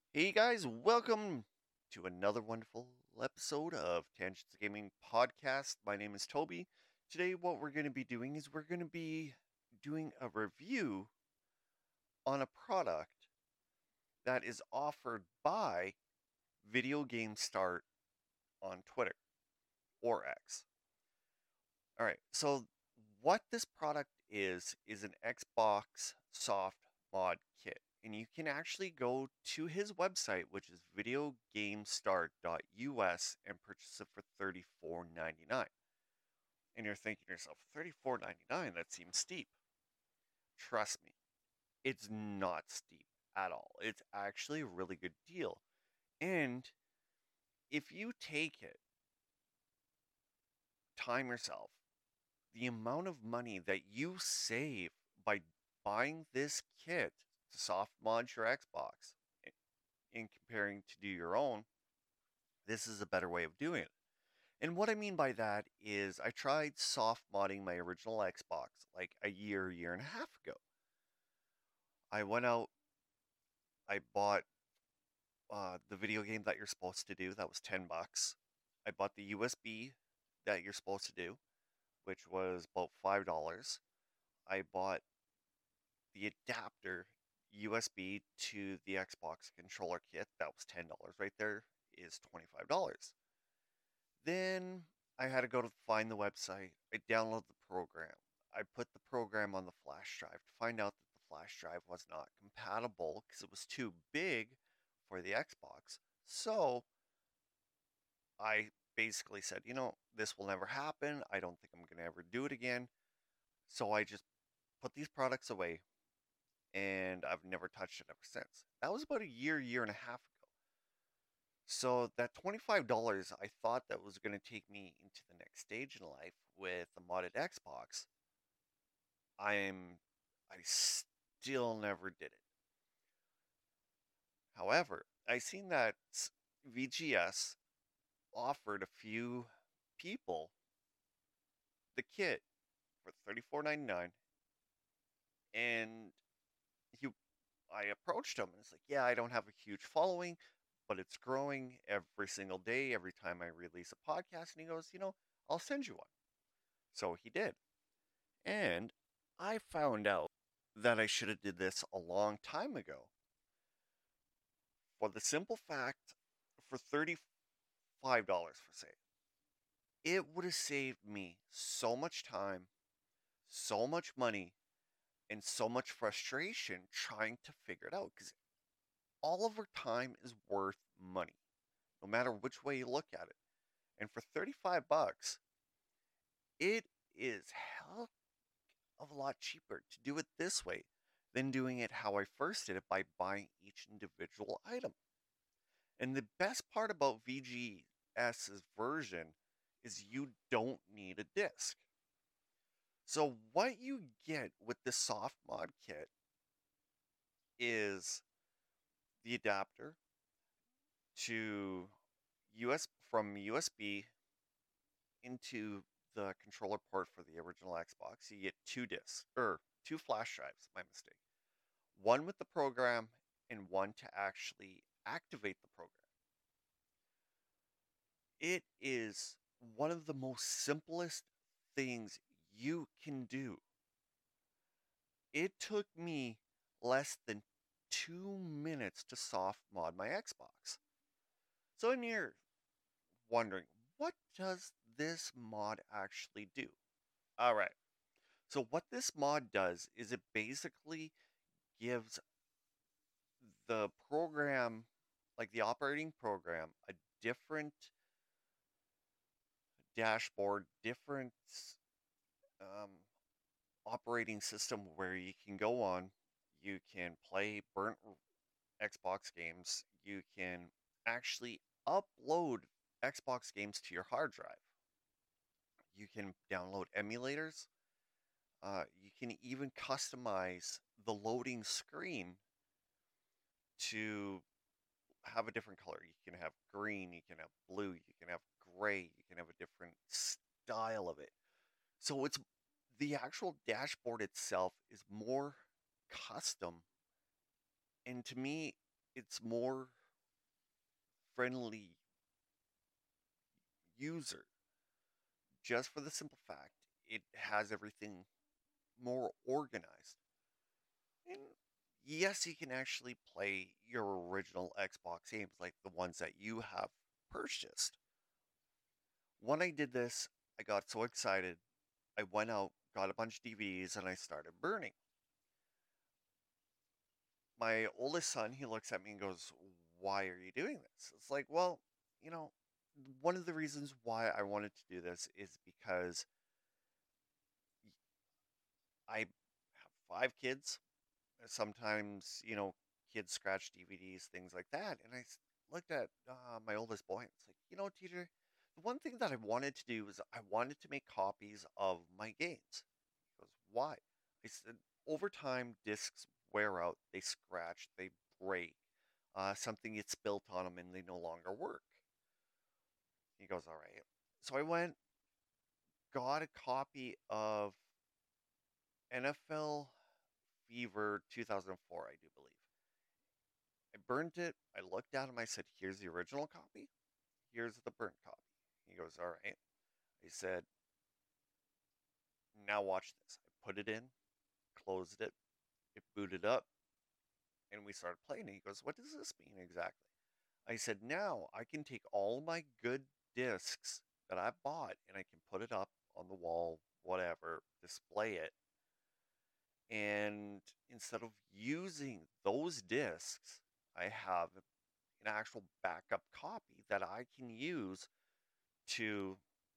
Hey guys, welcome to another wonderful episode of Tangents Gaming Podcast. My name is Toby. Today, what we're going to be doing is we're going to be doing a review on a product that is offered by Video Game Start on Twitter or X. All right, so what this product is an Xbox soft mod kit. And you can actually go to his website, which is videogamestart.us, and purchase it for $34.99. And you're thinking to yourself, $34.99, that seems steep. Trust me, it's not steep at all. It's actually a really good deal. And if you take it, time yourself, the amount of money that you save by buying this kit to soft mod your Xbox in comparing to do your own, this is a better way of doing it. And what I mean by that is I tried soft modding my original Xbox like a year and a half ago. I went out, I bought the video game that you're supposed to do, that was $10. I bought the USB that you're supposed to do, which was about $5. I bought the adapter USB to the Xbox controller kit. That was $10 right there, is $25. Then I had to go to find the website. I downloaded the program. I put the program on the flash drive to find out that the flash drive was not compatible because it was too big for the Xbox. So I basically said, this will never happen. I don't think I'm going to ever do it again. So I just put these products away and I've never touched it ever since. That was about a year and a half ago. So that $25, I thought that was going to take me into the next stage in life with a modded Xbox. I still never did it. However, I seen that VGS offered a few people the kit for $34.99, and he I approached him and it's like, yeah, I don't have a huge following, but it's growing every single day, every time I release a podcast. And he goes, I'll send you one. So he did. And I found out that I should have did this a long time ago. For the simple fact, for $35 for say, it would have saved me so much time, so much money, and so much frustration trying to figure it out. Because all of our time is worth money, no matter which way you look at it. And for $35, it is hell of a lot cheaper to do it this way than doing it how I first did it by buying each individual item. And the best part about VGS's version is you don't need a disc. So what you get with the soft mod kit is the adapter to from USB into the controller port for the original Xbox. You get two discs or two flash drives, my mistake. One with the program and one to actually activate the program. It is one of the most simplest things you can do. It took me less than 2 minutes to soft mod my Xbox. So in you're wondering, what does this mod actually do? All right. So what this mod does is it basically gives the program, like the operating program, a different dashboard, different um, operating system where you can go on, you can play burnt Xbox games, you can actually upload Xbox games to your hard drive. You can download emulators. You can even customize the loading screen to have a different color. You can have green, you can have blue, you can have gray, you can have a different style of it. So it's the actual dashboard itself is more custom, and to me it's more friendly user, just for the simple fact it has everything more organized. And yes, you can actually play your original Xbox games like the ones that you have purchased. When I did this, I got so excited. I went out, got a bunch of DVDs, and I started burning. My oldest son, he looks at me and goes, "Why are you doing this?" It's like, well, you know, one of the reasons why I wanted to do this is because I have 5 kids. Sometimes, kids scratch DVDs, things like that. And looked at my oldest boy and it's like, teacher, the one thing that I wanted to do is I wanted to make copies of my games. He goes, why? I said, over time, discs wear out, they scratch, they break. Something gets spilt on them and they no longer work. He goes, all right. So I went, got a copy of NFL Fever 2004, I do believe. I burned it. I looked at him. I said, "Here's the original copy. Here's the burnt copy." He goes, "All right." I said, "Now watch this." I put it in, closed it, it booted up, and we started playing. He goes, "What does this mean exactly?" I said, "Now I can take all my good discs that I bought and I can put it up on the wall, whatever, display it. And instead of using those discs, I have an actual backup copy that I can use to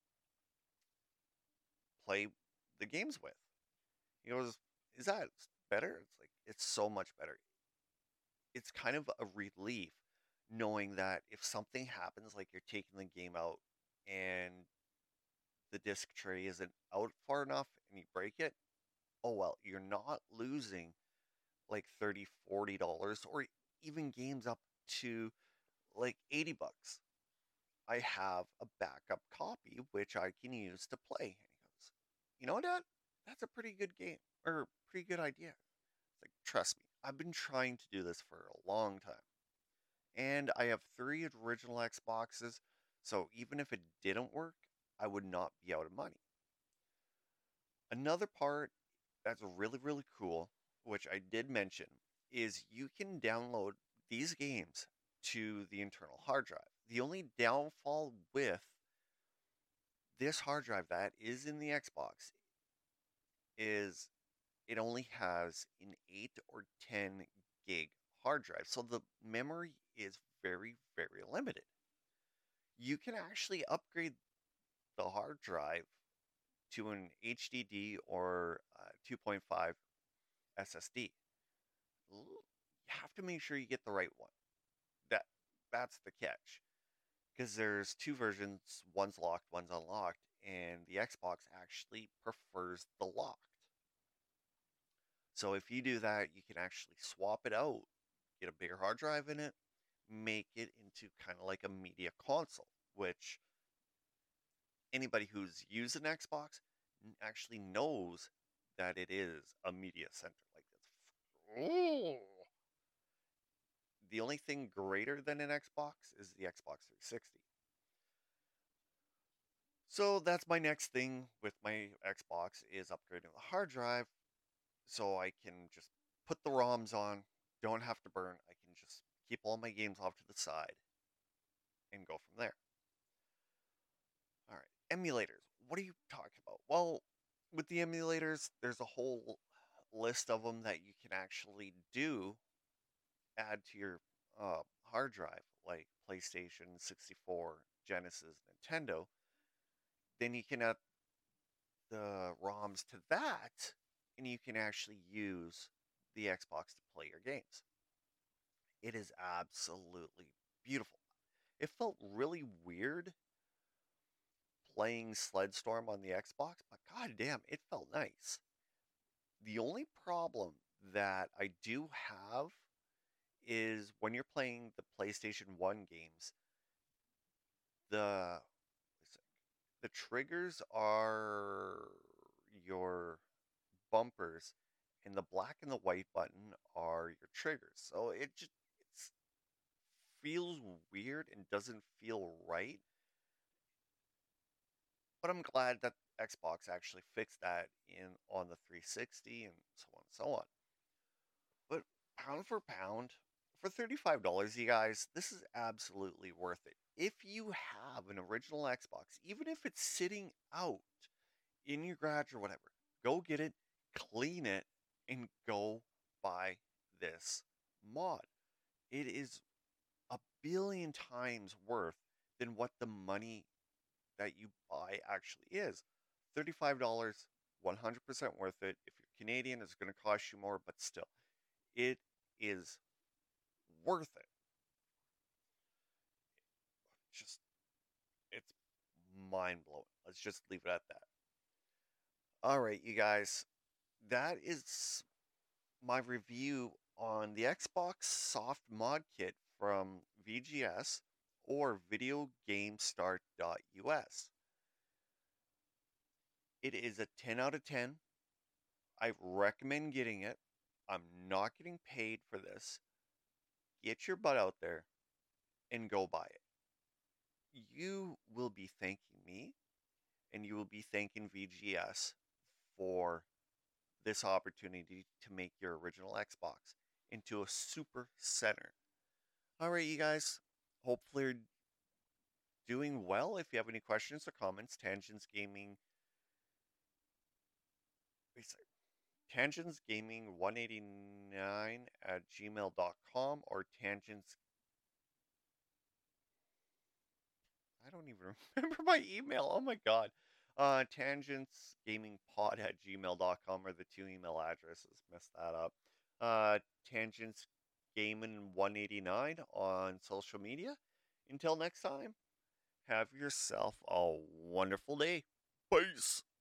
play the games with." He goes, "Is that better?" It's like, it's so much better. It's kind of a relief knowing that if something happens, like you're taking the game out and the disc tray isn't out far enough and you break it, oh well, you're not losing like 30, $40 or even games up to like 80 bucks. I have a backup copy which I can use to play. And he goes, "You know what, Dad? That's a pretty good game or pretty good idea." It's like, trust me, I've been trying to do this for a long time. And I have 3 original Xboxes, so even if it didn't work, I would not be out of money. Another part that's really, really cool, which I did mention, is you can download these games to the internal hard drive. The only downfall with this hard drive that is in the Xbox is it only has an 8 or 10 gig hard drive. So the memory is very, very limited. You can actually upgrade the hard drive to an HDD or 2.5 SSD. You have to make sure you get the right one. That that's the catch. Because there's 2 versions, one's locked, one's unlocked, and the Xbox actually prefers the locked. So if you do that, you can actually swap it out, get a bigger hard drive in it, make it into kind of like a media console, which anybody who's used an Xbox actually knows that it is a media center. Like it's the only thing greater than an Xbox is the Xbox 360. So that's my next thing with my Xbox is upgrading the hard drive so I can just put the ROMs on, don't have to burn. I can just keep all my games off to the side and go from there. All right, emulators. What are you talking about? Well, with the emulators, there's a whole list of them that you can actually do, add to your hard drive, like PlayStation, 64, Genesis, Nintendo. Then you can add the ROMs to that, and you can actually use the Xbox to play your games. It is absolutely beautiful. It felt really weird playing Sledstorm on the Xbox, but goddamn, it felt nice. The only problem that I do have is when you're playing the PlayStation 1 games, the the triggers are your bumpers and the black and the white button are your triggers. So it's feels weird and doesn't feel right. But I'm glad that Xbox actually fixed that in on the 360 and so on and so on. But pound for pound, for $35, you guys, this is absolutely worth it. If you have an original Xbox, even if it's sitting out in your garage or whatever, go get it, clean it, and go buy this mod. It is a billion times worth than what the money that you buy actually is. $35, 100% worth it. If you're Canadian, it's going to cost you more, but still, it is worth it. Just, it's mind blowing. Let's just leave it at that. All right, you guys, that is my review on the Xbox Soft Mod Kit from VGS or VideoGameStart.us. It is a 10 out of 10. I recommend getting it. I'm not getting paid for this. Get your butt out there and go buy it. You will be thanking me and you will be thanking VGS for this opportunity to make your original Xbox into a super center. All right, you guys. Hopefully, you're doing well. If you have any questions or comments, Tangents Gaming. Wait a second. Tangents Gaming 189 at gmail.com or tangents. I don't even remember my email. Oh my god. Tangentsgamingpod at gmail.com are the two email addresses. Messed that up. Tangents Gaming 189 on social media. Until next time, have yourself a wonderful day. Peace.